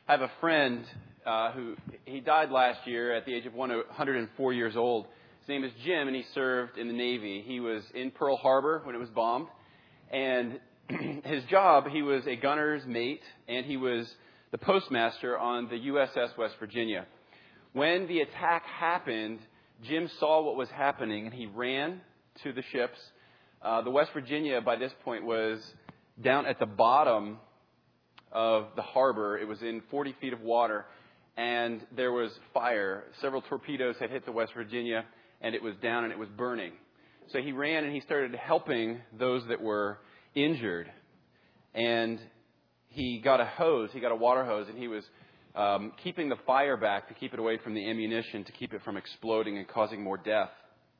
I have a friend who he died last year at the age of 104 years old. His name is Jim, and he served in the Navy. He was in Pearl Harbor when it was bombed. And his job, he was a gunner's mate, and he was the postmaster on the USS West Virginia. When the attack happened, Jim saw what was happening, and he ran to the ships. The West Virginia, by this point, was down at the bottom of the harbor. It was in 40 feet of water, and there was fire. Several torpedoes had hit the West Virginia, and it was down and it was burning. So he ran and he started helping those that were injured. And he got a water hose, and he was keeping the fire back to keep it away from the ammunition, to keep it from exploding and causing more death.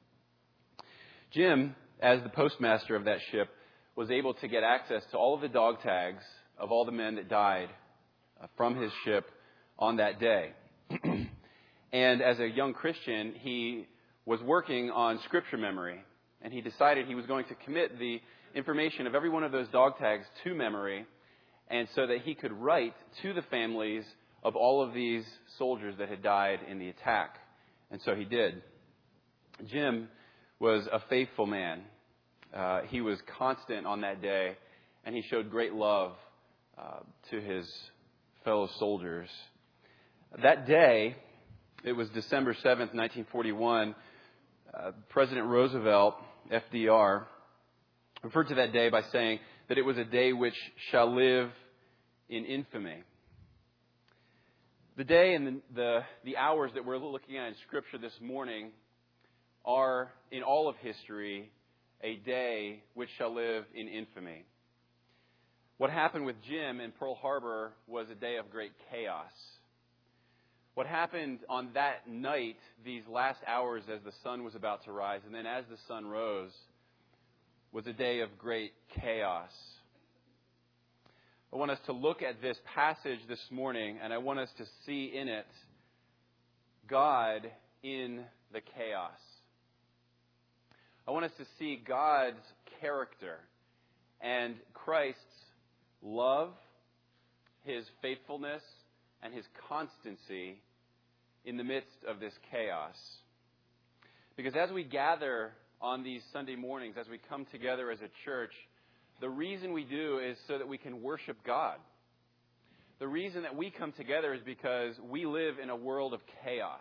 Jim, as the postmaster of that ship, was able to get access to all of the dog tags of all the men that died from his ship on that day. And as a young Christian, he was working on scripture memory, and he decided he was going to commit the information of every one of those dog tags to memory, and so that he could write to the families of all of these soldiers that had died in the attack. And so he did. Jim was a faithful man. He was constant on that day, and he showed great love to his fellow soldiers. That day, it was December 7th, 1941, President Roosevelt, FDR, referred to that day by saying that it was a day which shall live in infamy. The day and the hours that we're looking at in Scripture this morning are, in all of history, a day which shall live in infamy. What happened with Jim in Pearl Harbor was a day of great chaos. What happened on that night, these last hours as the sun was about to rise, and then as the sun rose, was a day of great chaos. I want us to look at this passage this morning, and I want us to see in it God in the chaos. I want us to see God's character and Christ's love, His faithfulness, and His constancy in the midst of this chaos. Because as we gather on these Sunday mornings, as we come together as a church, the reason we do is so that we can worship God. The reason that we come together is because we live in a world of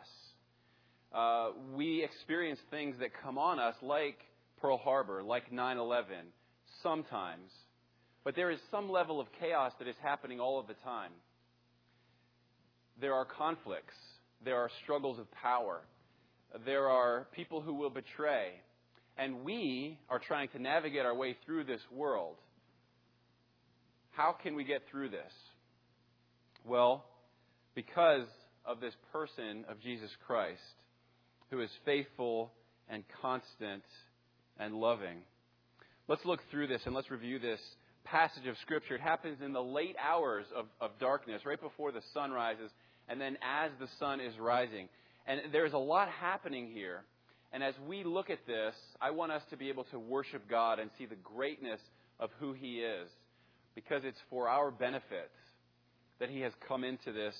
chaos. We experience things that come on us like Pearl Harbor, like 9/11, sometimes. But there is some level of chaos that is happening all of the time. There are conflicts. There are struggles of power. There are people who will betray. And we are trying to navigate our way through this world. How can we get through this? Well, because of this person of Jesus Christ, who is faithful and constant and loving. Let's look through this and let's review this passage of Scripture. It happens in the late hours of darkness, right before the sun rises, and then as the sun is rising. And there's a lot happening here. And as we look at this, I want us to be able to worship God and see the greatness of who He is, because it's for our benefit that He has come into this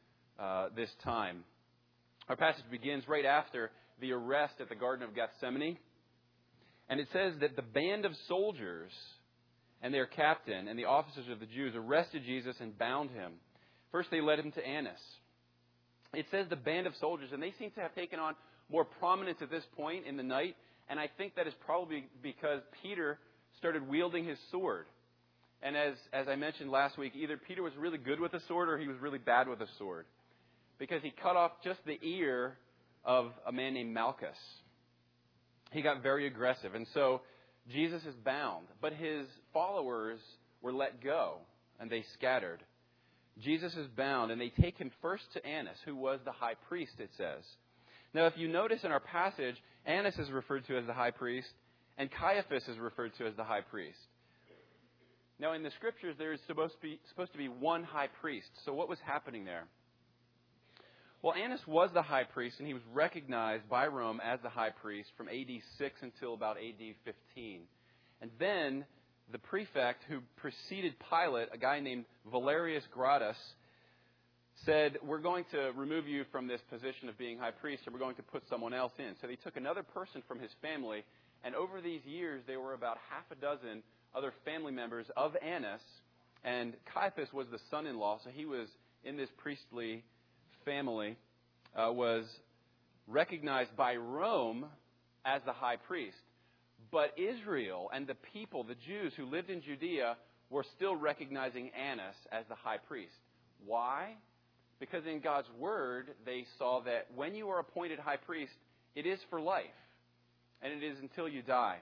time. Our passage begins right after the arrest at the Garden of Gethsemane. And it says that the band of soldiers and their captain and the officers of the Jews arrested Jesus and bound Him. First, they led Him to Annas. It says the band of soldiers, and they seem to have taken on more prominence at this point in the night. And I think that is probably because Peter started wielding his sword. And as I mentioned last week, either Peter was really good with a sword or he was really bad with a sword, because he cut off just the ear of a man named Malchus. He got very aggressive. And so Jesus is bound, but His followers were let go and they scattered. Jesus is bound, and they take Him first to Annas, who was the high priest, it says. Now, if you notice in our passage, Annas is referred to as the high priest, and Caiaphas is referred to as the high priest. Now, in the Scriptures, there is supposed to be one high priest. So what was happening there? Well, Annas was the high priest, and he was recognized by Rome as the high priest from AD 6 until about AD 15. And then the prefect who preceded Pilate, a guy named Valerius Gratus, said, we're going to remove you from this position of being high priest, and we're going to put someone else in. So they took another person from his family, and over these years, there were about half a dozen other family members of Annas, and Caiaphas was the son-in-law, so he was in this priestly family, was recognized by Rome as the high priest. But Israel and the people, the Jews who lived in Judea, were still recognizing Annas as the high priest. Why? Because in God's word, they saw that when you are appointed high priest, it is for life, and it is until you die.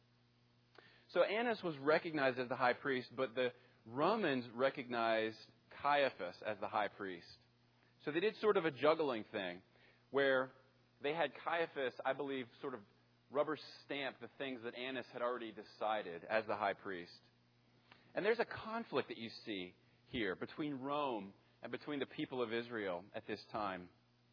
So Annas was recognized as the high priest, but the Romans recognized Caiaphas as the high priest. So they did sort of a juggling thing, where they had Caiaphas, I believe, sort of rubber stamp the things that Annas had already decided as the high priest. And there's a conflict that you see here between Rome and between the people of Israel at this time.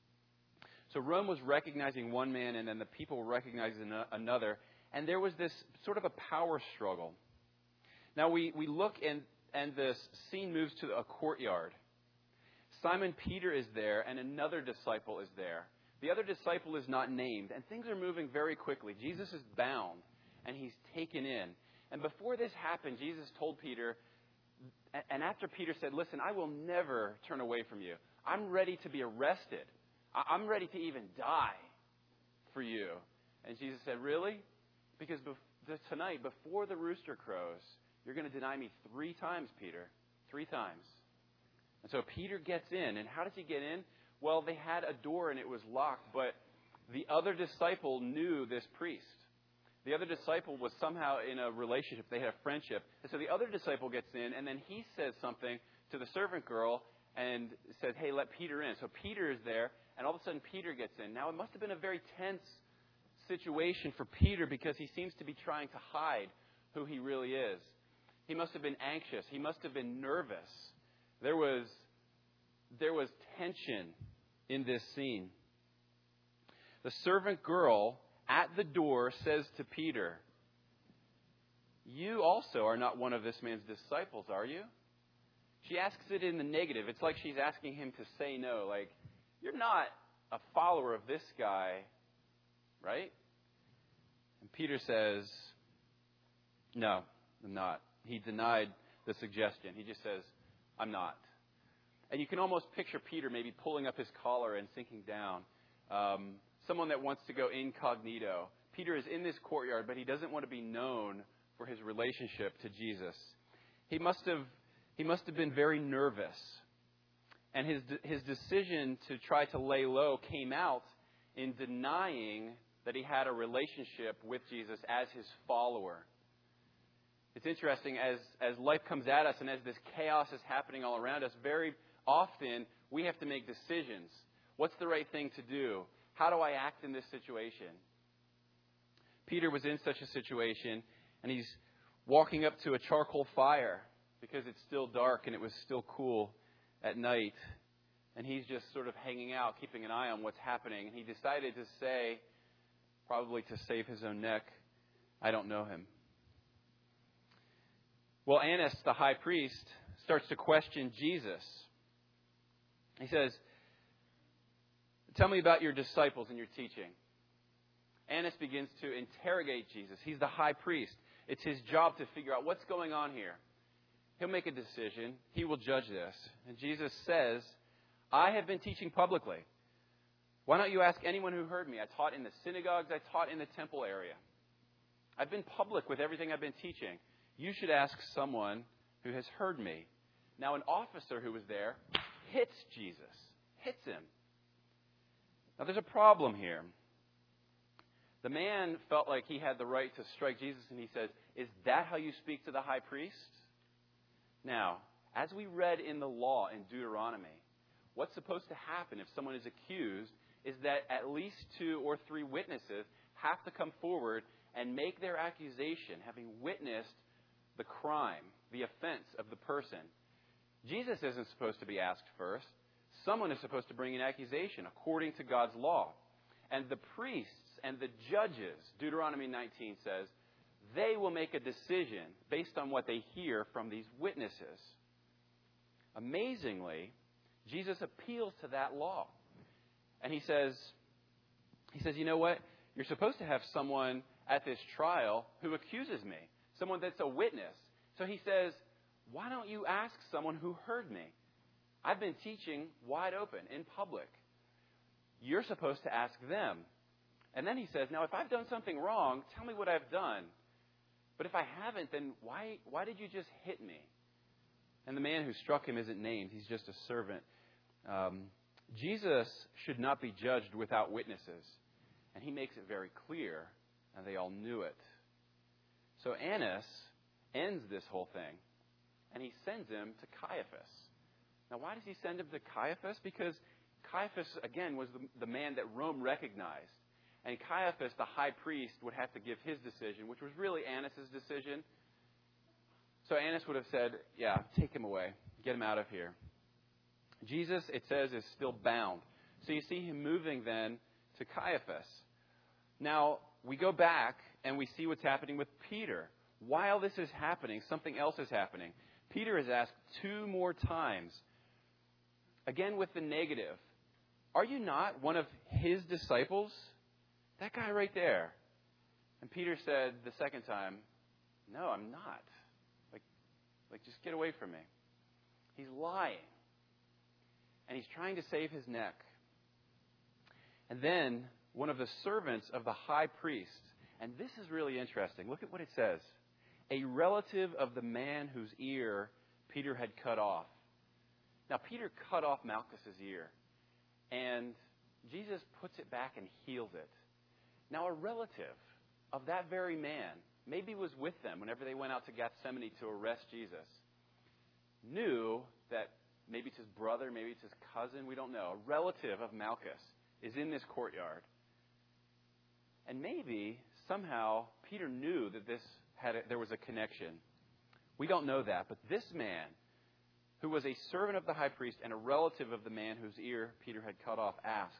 So Rome was recognizing one man, and then the people were recognizing another. And there was this sort of a power struggle. Now we look, and this scene moves to a courtyard. Simon Peter is there, and another disciple is there. The other disciple is not named, and things are moving very quickly. Jesus is bound, and he's taken in. And before this happened, Jesus told Peter, and after Peter said, listen, I will never turn away from you. I'm ready to be arrested. I'm ready to even die for you. And Jesus said, really? Because tonight, before the rooster crows, you're going to deny me 3 times, Peter. 3 times. And so Peter gets in. And how does he get in? Well, they had a door and it was locked, but the other disciple knew this priest. The other disciple was somehow in a relationship. They had a friendship. And so the other disciple gets in, and then he says something to the servant girl and says, hey, let Peter in. So Peter is there, and all of a sudden Peter gets in. Now, it must have been a very tense situation for Peter because he seems to be trying to hide who he really is. He must have been anxious. He must have been nervous. There was tension in this scene. The servant girl at the door says to Peter, you also are not one of this man's disciples, are you? She asks it in the negative. It's like she's asking him to say no. Like, you're not a follower of this guy, right? And Peter says, no, I'm not. He denied the suggestion. He just says, I'm not. And you can almost picture Peter maybe pulling up his collar and sinking down. Someone that wants to go incognito. Peter is in this courtyard, but he doesn't want to be known for his relationship to Jesus. He must have been very nervous. And his decision to try to lay low came out in denying that he had a relationship with Jesus as his follower. It's interesting, as life comes at us and as this chaos is happening all around us, very often we have to make decisions. What's the right thing to do? How do I act in this situation? Peter was in such a situation, and he's walking up to a charcoal fire because it's still dark and it was still cool at night. And he's just sort of hanging out, keeping an eye on what's happening. And he decided to say, probably to save his own neck, I don't know him. Well, Annas, the high priest, starts to question Jesus. He says, tell me about your disciples and your teaching. Annas begins to interrogate Jesus. He's the high priest. It's his job to figure out what's going on here. He'll make a decision. He will judge this. And Jesus says, I have been teaching publicly. Why don't you ask anyone who heard me? I taught in the synagogues. I taught in the temple area. I've been public with everything I've been teaching. You should ask someone who has heard me. Now, an officer who was there hits Jesus. Hits him. Now, there's a problem here. The man felt like he had the right to strike Jesus, and he says, is that how you speak to the high priest? Now, as we read in the law in Deuteronomy, what's supposed to happen if someone is accused is that at least 2 or 3 witnesses have to come forward and make their accusation, having witnessed the crime, the offense of the person. Jesus isn't supposed to be asked first. Someone is supposed to bring an accusation according to God's law. And the priests and the judges, Deuteronomy 19 says, they will make a decision based on what they hear from these witnesses. Amazingly, Jesus appeals to that law. And he says, you know what? You're supposed to have someone at this trial who accuses me, someone that's a witness. So he says, why don't you ask someone who heard me? I've been teaching wide open in public. You're supposed to ask them. And then he says, now if I've done something wrong, tell me what I've done. But if I haven't, then why did you just hit me? And the man who struck him isn't named. He's just a servant. Jesus should not be judged without witnesses. And he makes it very clear, and they all knew it. So Annas ends this whole thing, and he sends him to Caiaphas. Now, why does he send him to Caiaphas? Because Caiaphas, again, was the man that Rome recognized. And Caiaphas, the high priest, would have to give his decision, which was really Annas' decision. So Annas would have said, yeah, take him away. Get him out of here. Jesus, it says, is still bound. So you see him moving then to Caiaphas. Now, we go back and we see what's happening with Peter. While this is happening, something else is happening. Peter is asked 2 more times, again with the negative. Are you not one of his disciples? That guy right there. And Peter said the second time, no, I'm not. Like, just get away from me. He's lying. And he's trying to save his neck. And then one of the servants of the high priest, and this is really interesting. Look at what it says. A relative of the man whose ear Peter had cut off. Now, Peter cut off Malchus's ear. And Jesus puts it back and heals it. Now, a relative of that very man, maybe was with them whenever they went out to Gethsemane to arrest Jesus, knew that maybe it's his brother, maybe it's his cousin, we don't know. A relative of Malchus is in this courtyard. And maybe, somehow, Peter knew that there was a connection. We don't know that. But this man, who was a servant of the high priest and a relative of the man whose ear Peter had cut off, asked,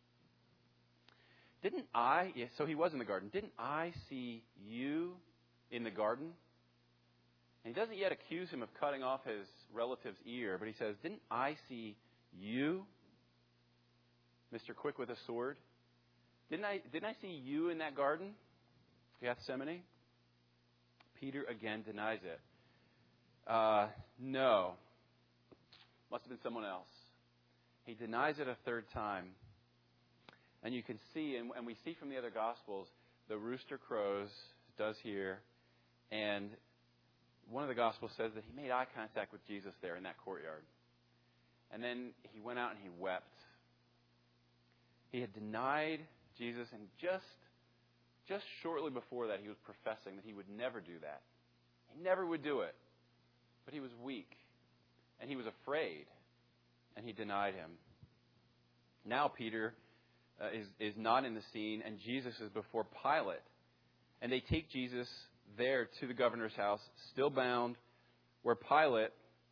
so he was in the garden, didn't I see you in the garden? And he doesn't yet accuse him of cutting off his relative's ear, but he says, didn't I see you, Mr. Quick with a sword? Didn't I see you in that garden, Gethsemane? Peter again denies it. No. Must have been someone else. He denies it a 3rd time. And you can see, and we see from the other Gospels, the rooster crows, does here, and one of the Gospels says that he made eye contact with Jesus there in that courtyard. And then he went out and he wept. He had denied Jesus, and just shortly before that, he was professing that he would never do that. He never would do it. But he was weak, and he was afraid, and he denied him. Now Peter is not in the scene, and Jesus is before Pilate. And they take Jesus there to the governor's house, still bound, where Pilate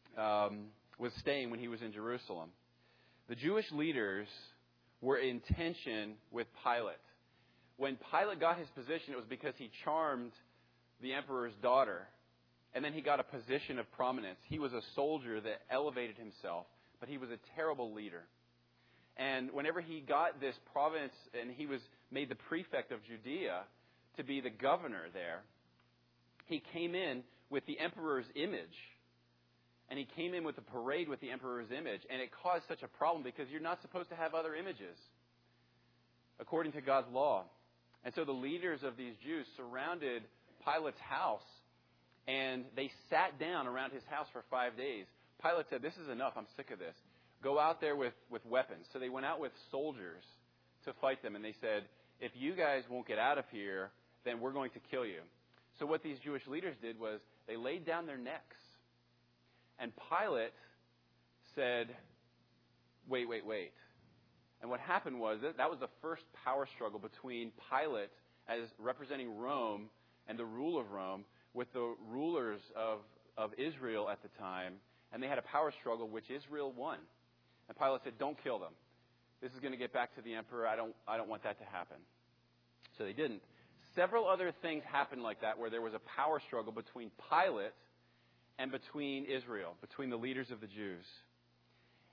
was staying when he was in Jerusalem. The Jewish leaders were in tension with Pilate. When Pilate got his position, it was because he charmed the emperor's daughter. And then he got a position of prominence. He was a soldier that elevated himself, but he was a terrible leader. And whenever he got this province and he was made the prefect of Judea to be the governor there, he came in with the emperor's image. And he came in with a parade with the emperor's image. And it caused such a problem because you're not supposed to have other images according to God's law. And so the leaders of these Jews surrounded Pilate's house, and they sat down around his house for 5 days. Pilate said, this is enough. I'm sick of this. Go out there with weapons. So they went out with soldiers to fight them. And they said, if you guys won't get out of here, then we're going to kill you. So what these Jewish leaders did was they laid down their necks. And Pilate said, wait. And what happened was that was the first power struggle between Pilate, as representing Rome and the rule of Rome, with the rulers of Israel at the time. And they had a power struggle, which Israel won. And Pilate said, don't kill them. This is going to get back to the emperor. I don't want that to happen. So they didn't. Several other things happened like that, where there was a power struggle between Pilate and between Israel, between the leaders of the Jews.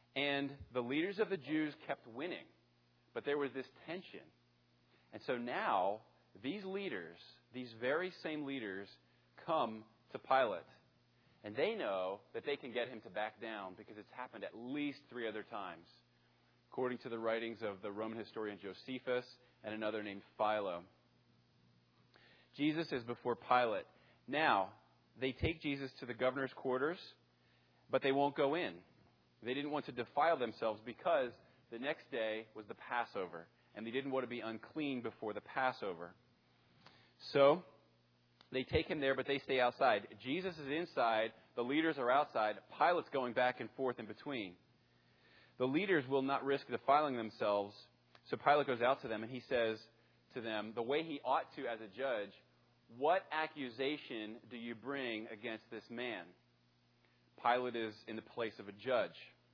And the leaders of the Jews kept winning. But there was this tension. And so now, these leaders, these very same leaders, come to Pilate. And they know that they can get him to back down because it's happened at least 3 other times, according to the writings of the Roman historian Josephus and another named Philo. Jesus is before Pilate. Now, they take Jesus to the governor's quarters, but they won't go in. They didn't want to defile themselves because the next day was the Passover, and they didn't want to be unclean before the Passover. So they take him there, but they stay outside. Jesus is inside. The leaders are outside. Pilate's going back and forth in between. The leaders will not risk defiling themselves, so Pilate goes out to them, and he says to them, the way he ought to as a judge, "What accusation do you bring against this man?" Pilate is in the place of a judge.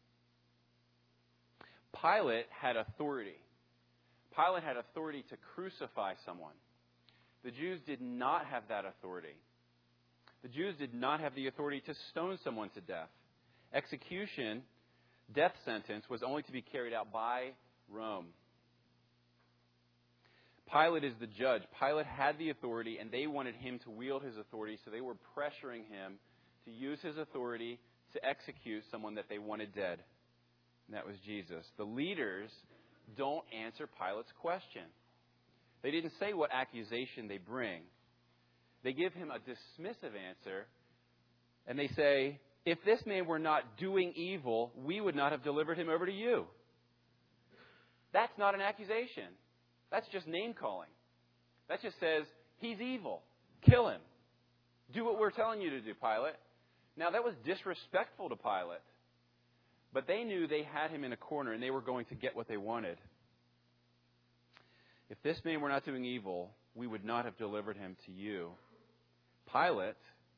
Pilate had authority. Pilate had authority to crucify someone. The Jews did not have that authority. The Jews did not have the authority to stone someone to death. Execution, death sentence, was only to be carried out by Rome. Pilate is the judge. Pilate had the authority, and they wanted him to wield his authority, so they were pressuring him to use his authority to execute someone that they wanted dead. And that was Jesus. The leaders don't answer Pilate's question. They didn't say what accusation they bring. They give him a dismissive answer, and they say, "If this man were not doing evil, we would not have delivered him over to you." That's not an accusation. That's just name-calling. That just says, he's evil. Kill him. Do what we're telling you to do, Pilate. Now, that was disrespectful to Pilate. But they knew they had him in a corner, and they were going to get what they wanted. "If this man were not doing evil, we would not have delivered him to you." Pilate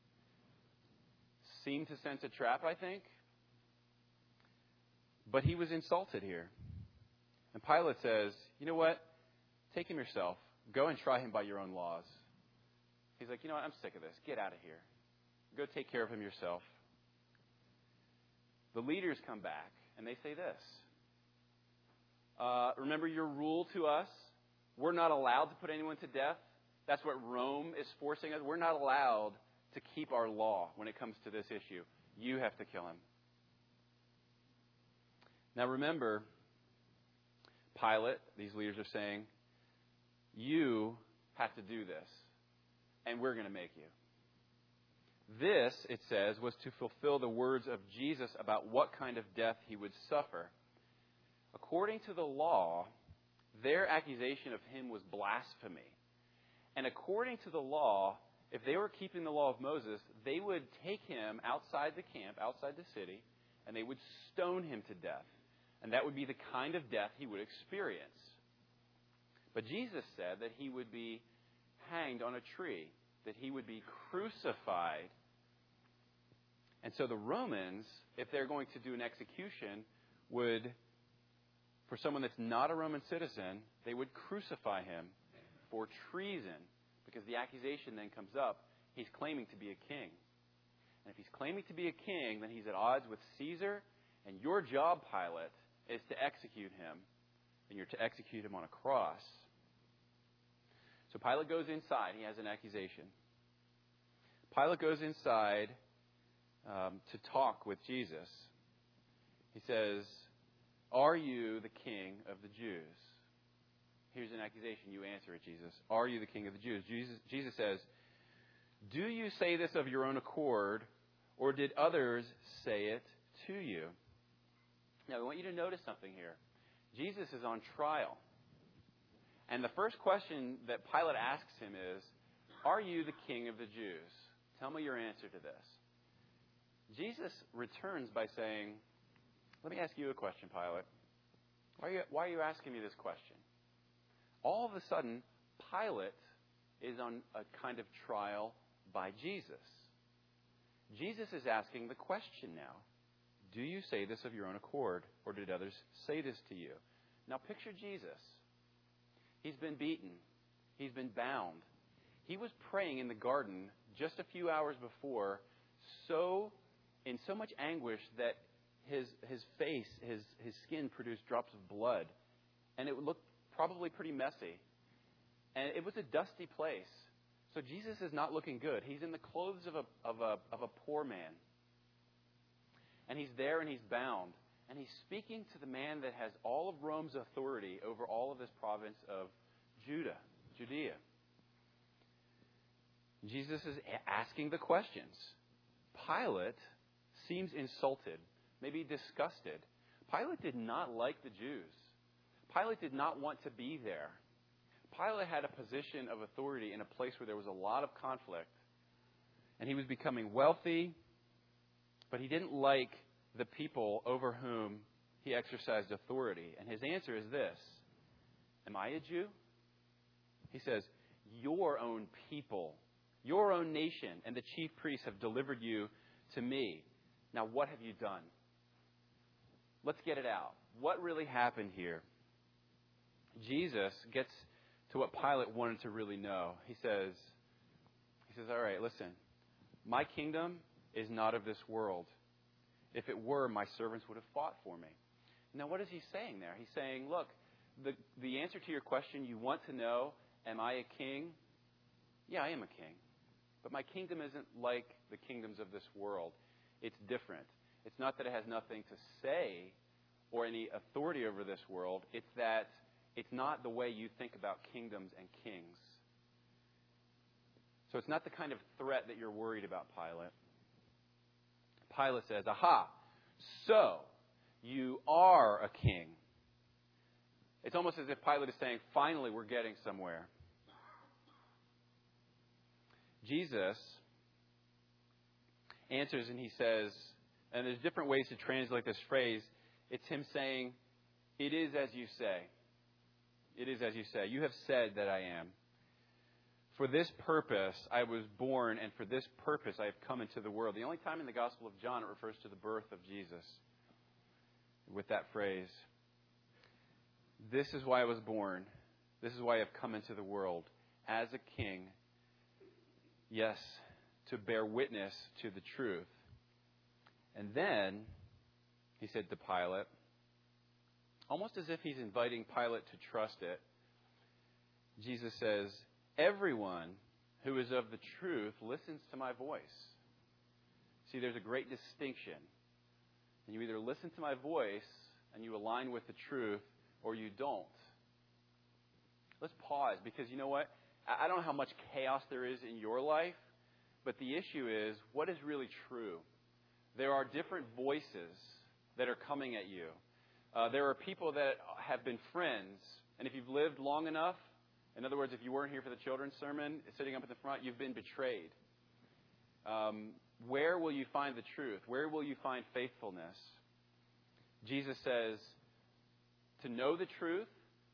seemed to sense a trap, I think. But he was insulted here. And Pilate says, "You know what? Take him yourself. Go and try him by your own laws." He's like, "You know what? I'm sick of this. Get out of here. Go take care of him yourself." The leaders come back, and they say this. "Remember your rule to us? We're not allowed to put anyone to death. That's what Rome is forcing us. We're not allowed to keep our law when it comes to this issue. You have to kill him." Now remember, Pilate, these leaders are saying, "You have to do this, and we're going to make you." This, it says, was to fulfill the words of Jesus about what kind of death he would suffer. According to the law, their accusation of him was blasphemy. And according to the law, if they were keeping the law of Moses, they would take him outside the camp, outside the city, and they would stone him to death. And that would be the kind of death he would experience. But Jesus said that he would be hanged on a tree, that he would be crucified. And so the Romans, if they're going to do an execution, would, for someone that's not a Roman citizen, they would crucify him for treason. Because the accusation then comes up, he's claiming to be a king. And if he's claiming to be a king, then he's at odds with Caesar. And your job, Pilate, is to execute him. And you're to execute him on a cross. So Pilate goes inside. He has an accusation. Pilate goes inside to talk with Jesus. He says, "Are you the king of the Jews?" Here's an accusation. You answer it, Jesus. "Are you the king of the Jews?" Jesus says, "Do you say this of your own accord, or did others say it to you?" Now, I want you to notice something here. Jesus is on trial. And the first question that Pilate asks him is, "Are you the king of the Jews? Tell me your answer to this." Jesus returns by saying, "Let me ask you a question, Pilate. Why are you asking me this question?" All of a sudden, Pilate is on a kind of trial by Jesus. Jesus is asking the question now, "Do you say this of your own accord, or did others say this to you?" Now picture Jesus. He's been beaten. He's been bound. He was praying in the garden just a few hours before, in so much anguish that his face, his skin produced drops of blood. And it looked probably pretty messy. And it was a dusty place. So Jesus is not looking good. He's in the clothes of a poor man. And he's there and he's bound. And he's speaking to the man that has all of Rome's authority over all of this province of Judea. Jesus is asking the questions. Pilate seems insulted, maybe disgusted. Pilate did not like the Jews. Pilate did not want to be there. Pilate had a position of authority in a place where there was a lot of conflict. And he was becoming wealthy, but he didn't like the people over whom he exercised authority. And his answer is this: am I a Jew? He says, your own people, your own nation, and the chief priests have delivered you to me. Now, what have you done? Let's get it out. What really happened here? Jesus gets to what Pilate wanted to really know. He says, all right, listen, my kingdom is not of this world. If it were, my servants would have fought for me. Now, what is he saying there? He's saying, look, the answer to your question, you want to know, am I a king? Yeah, I am a king. But my kingdom isn't like the kingdoms of this world. It's different. It's not that it has nothing to say or any authority over this world. It's that it's not the way you think about kingdoms and kings. So it's not the kind of threat that you're worried about, Pilate. Pilate says, aha, so you are a king. It's almost as if Pilate is saying, finally, we're getting somewhere. Jesus answers and he says, and there's different ways to translate this phrase. It's him saying, it is as you say. It is as you say. You have said that I am. For this purpose I was born, and for this purpose I have come into the world. The only time in the Gospel of John it refers to the birth of Jesus with that phrase. This is why I was born. This is why I have come into the world as a king. Yes, to bear witness to the truth. And then he said to Pilate, almost as if he's inviting Pilate to trust it, Jesus says, everyone who is of the truth listens to my voice. See, there's a great distinction. And you either listen to my voice and you align with the truth, or you don't. Let's pause, because you know what? I don't know how much chaos there is in your life, but the issue is, what is really true? There are different voices that are coming at you. There are people that have been friends, and if you've lived long enough, in other words, if you weren't here for the children's sermon, sitting up at the front, you've been betrayed. Where will you find the truth? Where will you find faithfulness? Jesus says, to know the truth,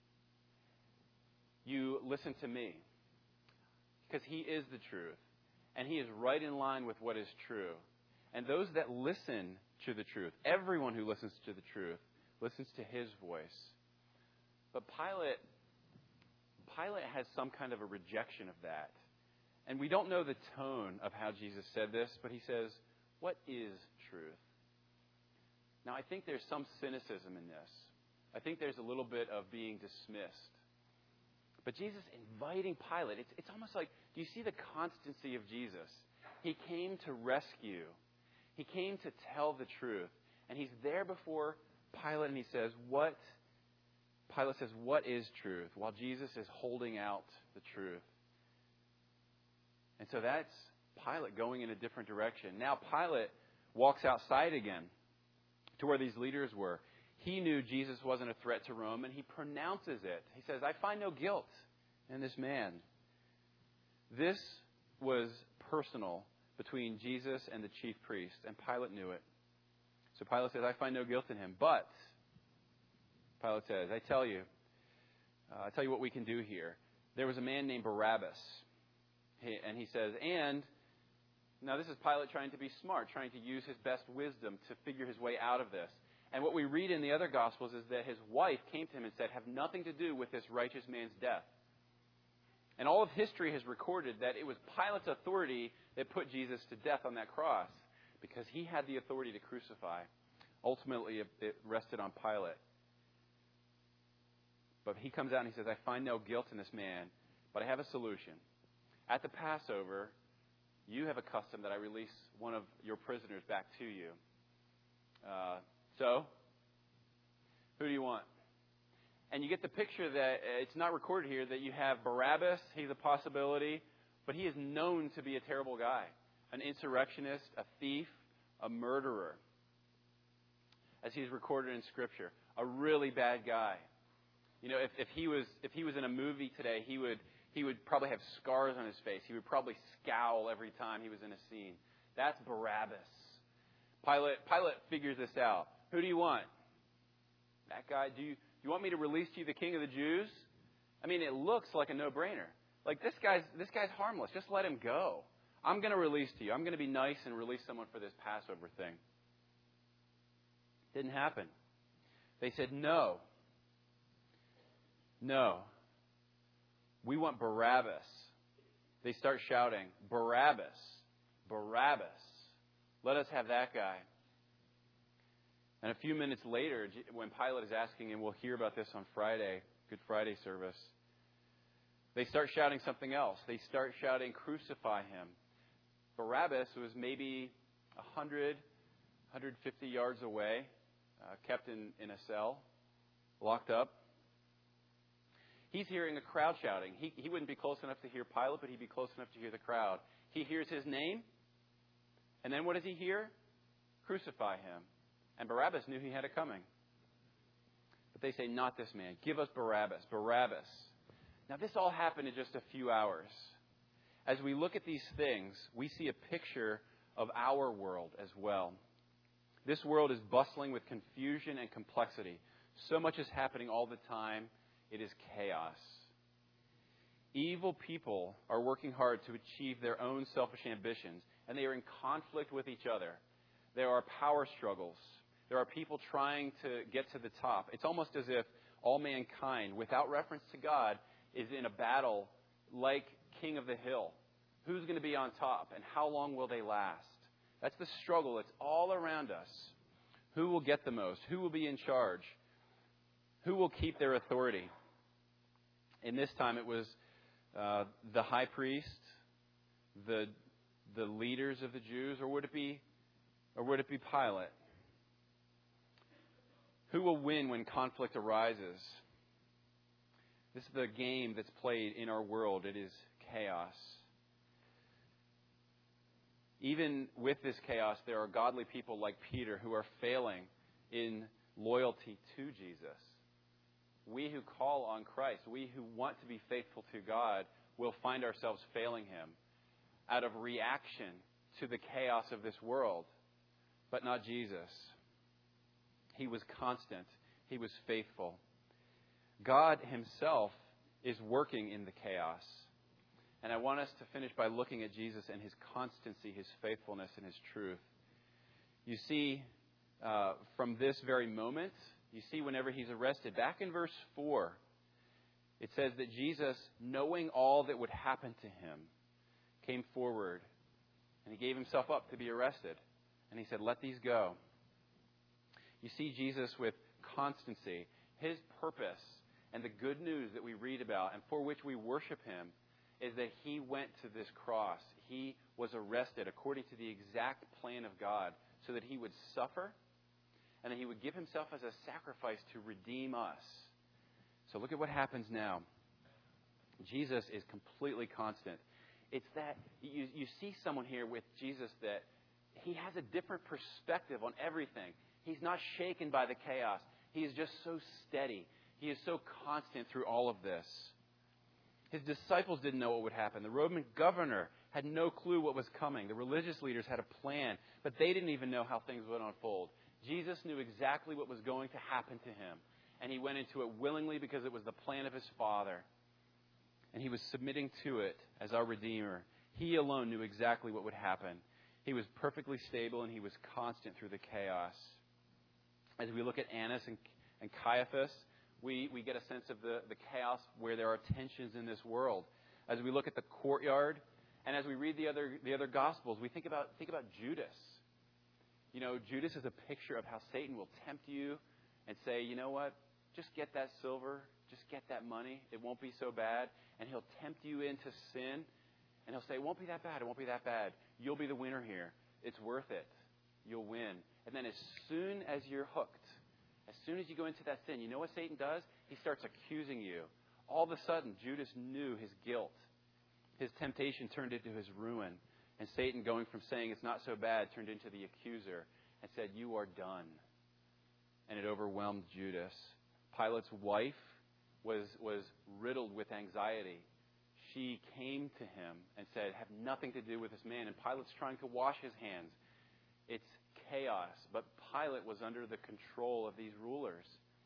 you listen to me. Because he is the truth. And he is right in line with what is true. And those that listen to the truth, everyone who listens to the truth, listens to his voice. But Pilate has some kind of a rejection of that. And we don't know the tone of how Jesus said this, but he says, what is truth? Now, I think there's some cynicism in this. I think there's a little bit of being dismissed. But Jesus inviting Pilate, it's almost like, do you see the constancy of Jesus? He came to rescue. He came to tell the truth. And he's there before Pilate and he says, what? Pilate says, what is truth? While Jesus is holding out the truth. And so that's Pilate going in a different direction. Now Pilate walks outside again to where these leaders were. He knew Jesus wasn't a threat to Rome, and he pronounces it. He says, I find no guilt in this man. This was personal between Jesus and the chief priest, and Pilate knew it. So Pilate says, I find no guilt in him. But, Pilate says, I tell you what we can do here. There was a man named Barabbas. And he says, and, now this is Pilate trying to be smart, trying to use his best wisdom to figure his way out of this. And what we read in the other Gospels is that his wife came to him and said, have nothing to do with this righteous man's death. And all of history has recorded that it was Pilate's authority that put Jesus to death on that cross, because he had the authority to crucify. Ultimately, it rested on Pilate. But he comes out and he says, I find no guilt in this man, but I have a solution. At the Passover, you have a custom that I release one of your prisoners back to you. So, who do you want? And you get the picture that it's not recorded here that you have Barabbas. He's a possibility, but he is known to be a terrible guy, an insurrectionist, a thief, a murderer, as he's recorded in Scripture. A really bad guy. You know, if he was in a movie today, he would probably have scars on his face. He would probably scowl every time he was in a scene. That's Barabbas. Pilate figures this out. Who do you want? That guy. Do you want me to release to you the King of the Jews? I mean, it looks like a no-brainer. Like this guy's harmless. Just let him go. I'm going to release to you. I'm going to be nice and release someone for this Passover thing. Didn't happen. They said no. No. We want Barabbas. They start shouting, Barabbas, Barabbas. Let us have that guy. And a few minutes later, when Pilate is asking, and we'll hear about this on Friday, Good Friday service, they start shouting something else. They start shouting, crucify him. Barabbas was maybe 100, 150 yards away, kept in a cell, locked up. He's hearing a crowd shouting. He wouldn't be close enough to hear Pilate, but he'd be close enough to hear the crowd. He hears his name, and then what does he hear? Crucify him. And Barabbas knew he had it coming. But they say, not this man. Give us Barabbas. Barabbas. Now, this all happened in just a few hours. As we look at these things, we see a picture of our world as well. This world is bustling with confusion and complexity. So much is happening all the time. It is chaos. Evil people are working hard to achieve their own selfish ambitions, and they are in conflict with each other. There are power struggles. There are people trying to get to the top. It's almost as if all mankind, without reference to God, is in a battle like King of the Hill. Who's going to be on top, and how long will they last? That's the struggle. It's all around us. Who will get the most? Who will be in charge? Who will keep their authority? In this time, it was the high priest, the leaders of the Jews, or would it be Pilate? Who will win when conflict arises? This is the game that's played in our world. It is chaos. Even with this chaos, there are godly people like Peter who are failing in loyalty to Jesus. We who call on Christ, we who want to be faithful to God, will find ourselves failing Him out of reaction to the chaos of this world. But not Jesus. He was constant. He was faithful. God Himself is working in the chaos. And I want us to finish by looking at Jesus and His constancy, His faithfulness, and His truth. You see, from this very moment, you see whenever He's arrested, back in verse 4, it says that Jesus, knowing all that would happen to Him, came forward and He gave Himself up to be arrested. And He said, let these go. You see Jesus with constancy. His purpose and the good news that we read about and for which we worship Him is that He went to this cross. He was arrested according to the exact plan of God so that He would suffer and that He would give Himself as a sacrifice to redeem us. So look at what happens now. Jesus is completely constant. It's that you see someone here with Jesus that He has a different perspective on everything. He's not shaken by the chaos. He is just so steady. He is so constant through all of this. His disciples didn't know what would happen. The Roman governor had no clue what was coming. The religious leaders had a plan, but they didn't even know how things would unfold. Jesus knew exactly what was going to happen to Him, and He went into it willingly because it was the plan of His Father. And He was submitting to it as our Redeemer. He alone knew exactly what would happen. He was perfectly stable, and He was constant through the chaos. As we look at Annas and Caiaphas, we get a sense of the chaos where there are tensions in this world. As we look at the courtyard, and as we read the other Gospels, we think about Judas. Judas is a picture of how Satan will tempt you and say, you know what, just get that silver, just get that money. It won't be so bad. And he'll tempt you into sin. And he'll say, it won't be that bad. It won't be that bad. You'll be the winner here. It's worth it. You'll win. And then as soon as you're hooked, as soon as you go into that sin, you know what Satan does? He starts accusing you. All of a sudden, Judas knew his guilt. His temptation turned into his ruin. And Satan, going from saying it's not so bad, turned into the accuser and said, you are done. And it overwhelmed Judas. Pilate's wife was riddled with anxiety. She came to him and said, have nothing to do with this man. And Pilate's trying to wash his hands. It's chaos. But Pilate was under the control of these rulers.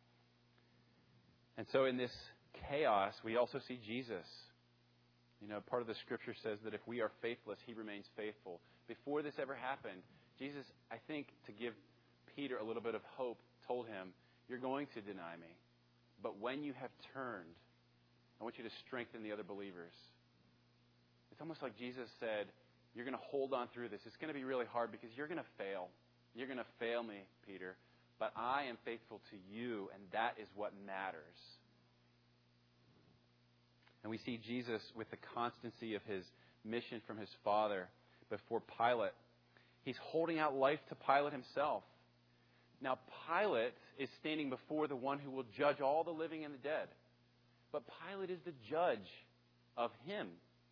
And so in this chaos, we also see Jesus. Part of the scripture says that if we are faithless, he remains faithful. Before this ever happened, Jesus, I think, to give Peter a little bit of hope, told him, you're going to deny me. But when you have turned, I want you to strengthen the other believers. It's almost like Jesus said, you're going to hold on through this. It's going to be really hard because you're going to fail. You're going to fail me, Peter. But I am faithful to you, and that is what matters. And we see Jesus with the constancy of his mission from his Father before Pilate. He's holding out life to Pilate himself. Now, Pilate is standing before the one who will judge all the living and the dead. But Pilate is the judge of him.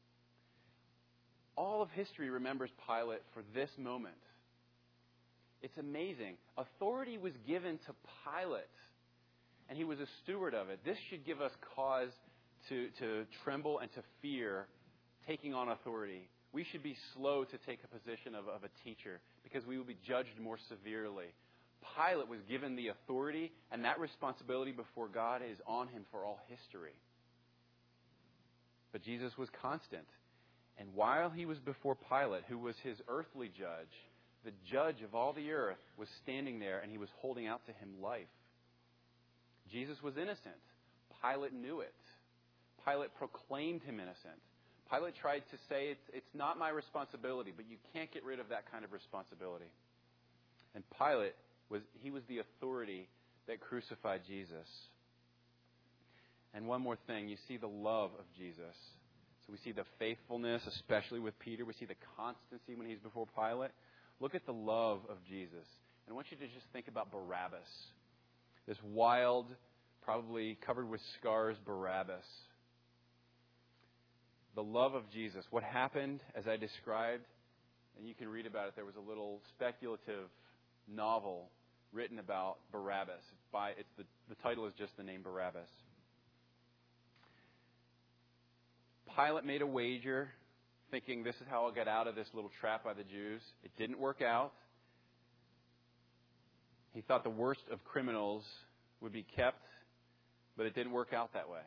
All of history remembers Pilate for this moment. It's amazing. Authority was given to Pilate, and he was a steward of it. This should give us cause to tremble and to fear taking on authority. We should be slow to take a position of a teacher because we will be judged more severely. Pilate was given the authority, and that responsibility before God is on him for all history. But Jesus was constant. And while he was before Pilate, who was his earthly judge, the judge of all the earth was standing there, and he was holding out to him life. Jesus was innocent. Pilate knew it. Pilate proclaimed him innocent. Pilate tried to say, it's not my responsibility, but you can't get rid of that kind of responsibility. And Pilate was the authority that crucified Jesus. And one more thing, you see the love of Jesus. So we see the faithfulness, especially with Peter. We see the constancy when he's before Pilate. Look at the love of Jesus. And I want you to just think about Barabbas. This wild, probably covered with scars Barabbas. The love of Jesus. What happened, as I described, and you can read about it, there was a little speculative novel written about Barabbas. The title is just the name Barabbas. Pilate made a wager, thinking this is how I'll get out of this little trap by the Jews. It didn't work out. He thought the worst of criminals would be kept, but it didn't work out that way.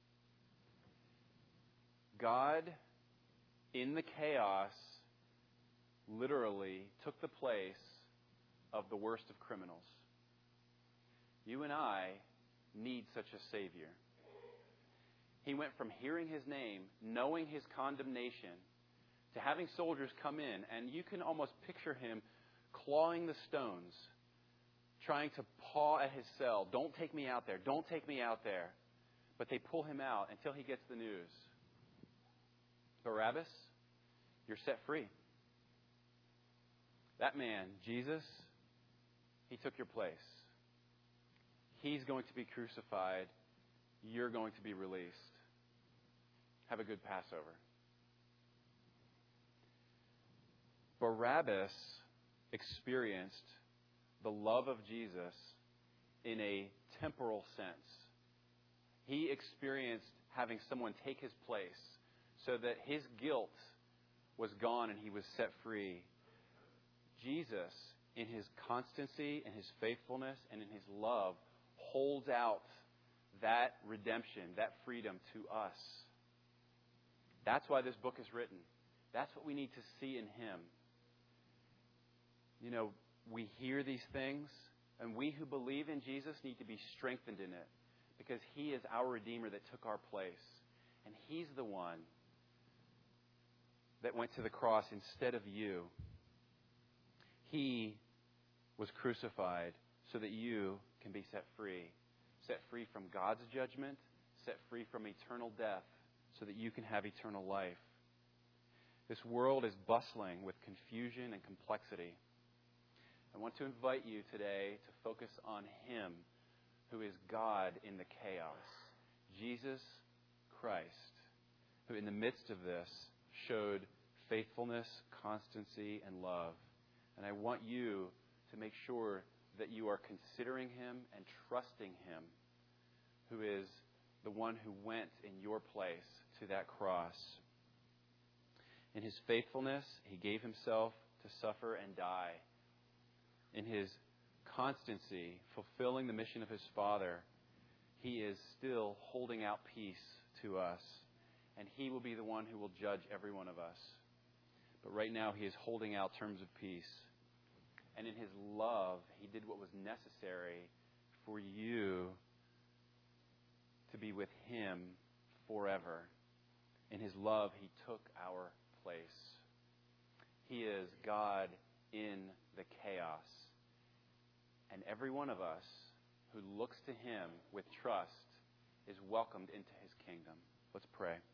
God, in the chaos, literally took the place of the worst of criminals. You and I need such a Savior. He went from hearing his name, knowing his condemnation, to having soldiers come in, and you can almost picture him clawing the stones, trying to paw at his cell. Don't take me out there. Don't take me out there. But they pull him out until he gets the news. Barabbas, you're set free. That man, Jesus, he took your place. He's going to be crucified. You're going to be released. Have a good Passover. Barabbas experienced the love of Jesus in a temporal sense. He experienced having someone take his place so that his guilt was gone and he was set free. Jesus, in his constancy and his faithfulness and in his love, holds out that redemption, that freedom to us. That's why this book is written. That's what we need to see in him. You know, we hear these things, and we who believe in Jesus need to be strengthened in it because he is our Redeemer that took our place. And he's the one that went to the cross instead of you. He was crucified so that you can be set free. Set free from God's judgment, set free from eternal death, so that you can have eternal life. This world is bustling with confusion and complexity. I want to invite you today to focus on Him who is God in the chaos. Jesus Christ, who in the midst of this showed faithfulness, constancy, and love. And I want you to make sure that you are considering Him and trusting Him, who is the one who went in your place to that cross. In His faithfulness, He gave Himself to suffer and die. In His constancy, fulfilling the mission of His Father, He is still holding out peace to us. And He will be the one who will judge every one of us. But right now, He is holding out terms of peace. And in His love, He did what was necessary for you to be with Him forever. In His love, He took our place. He is God in the chaos. And every one of us who looks to Him with trust is welcomed into His kingdom. Let's pray.